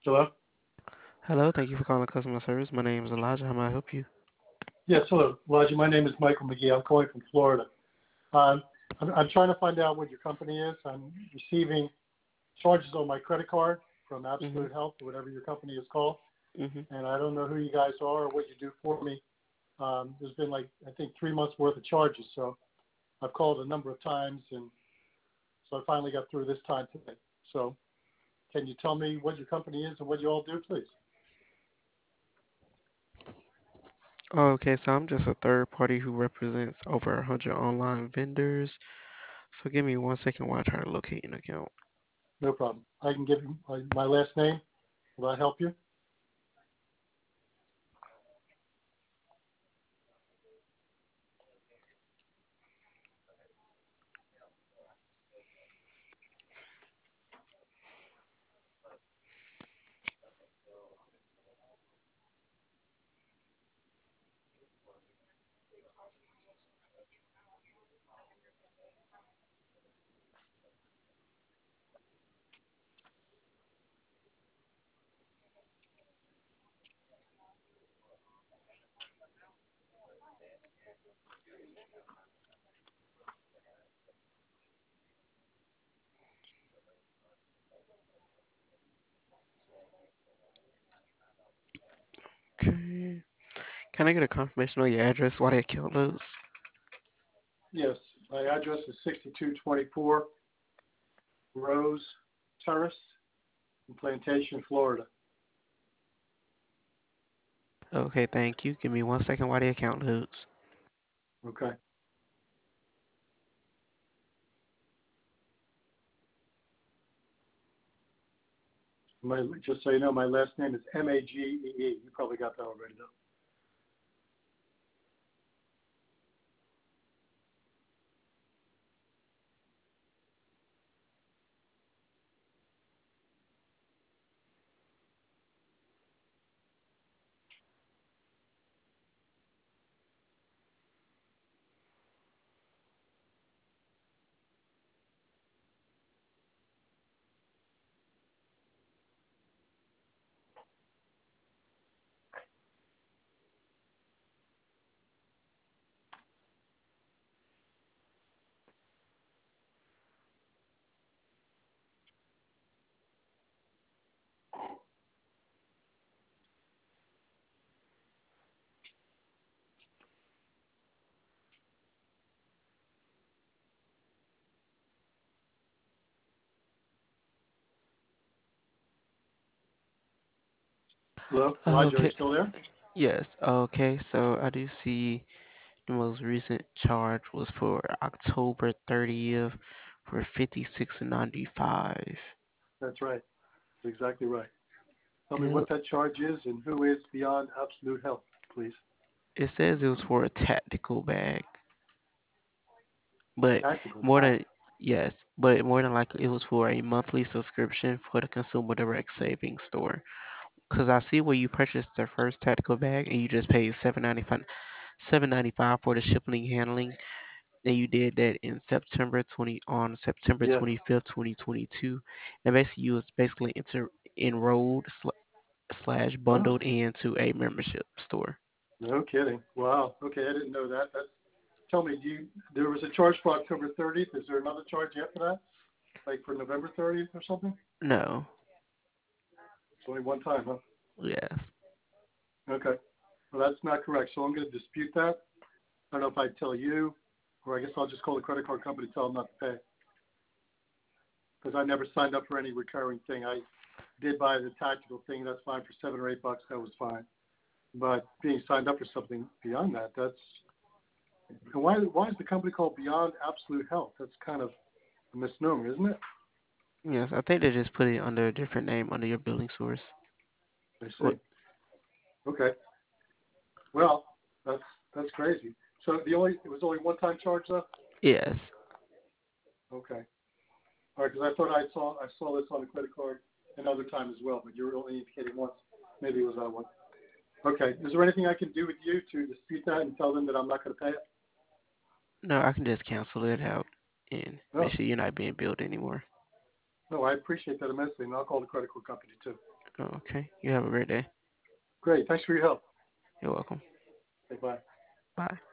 Hello? Hello, thank you for calling customer service. My name is Elijah. How may I help you? Yes, hello. Elijah, my name is Michael McGee. I'm calling from Florida. Um, I'm trying to find out what your company is. I'm receiving charges on my credit card from Mhm. Absolute Health or whatever your company is called, Mhm. and I don't know who you guys are or what you do for me. There's been like, I think, 3 months worth of charges, so I've called a number of times, and so I finally got through this time today. So can you tell me what your company is and what you all do, please? Okay, so I'm just a third party who represents over 100 online vendors. So give me 1 second while I try to locate an account. No problem. I can give you my last name. Will that help you? Okay. Can I get a confirmation on your address while the account loads? Yes, my address is 6224 Rose Terrace in Plantation, Florida. Okay, thank you. Give me 1 second while the account loads. Okay. Just so you know, my last name is Magee. You probably got that already, though. Hello, Elijah, are you Okay. still there? Yes. Okay. So I do see the most recent charge was for October 30th for 56.95. That's right. That's exactly right. Tell me Yep. what that charge is and who is Beyond Absolute Health, please. It says it was for a tactical bag, but Tactical. more Wow. than yes, but more than likely it was for a monthly subscription for the Consumer Direct Savings Store. Cause I see where you purchased the first tactical bag and you just paid $7.95 for the shipping and handling, and you did that in September Yes. 25th, 2022. And basically you was basically enrolled slash Oh, bundled into a membership store. no kidding. Wow. Okay, I didn't know that. Tell me, there was a charge for October 30th. Is there another charge after that? Like for November 30th or something? No. It's only one time, huh? Yes. Okay. Well, that's not correct. So I'm going to dispute that. I don't know if I tell you, or I guess I'll just call the credit card company, tell them not to pay, because I never signed up for any recurring thing. I did buy the tactical thing. That's fine for $7 or $8. That was fine. But being signed up for something beyond that, that's and why is the company called Beyond Absolute Health? That's kind of a misnomer, isn't it? Yes, I think they just put it under a different name under your billing source. I Or, see. Okay. Well, that's that's crazy. So it was only one time charge though. yes. Okay. All right, because I saw this on the credit card another time as well, but you were only indicating once. Maybe it was that one. Okay. Is there anything I can do with you to dispute that and tell them that I'm not going to pay it? No, I can just cancel it out and make No. sure you're not being billed anymore. No, I appreciate that immensely, and I'll call the credit card company too. Okay. You have a great day. Great. Thanks for your help. You're welcome. Okay, bye. Bye.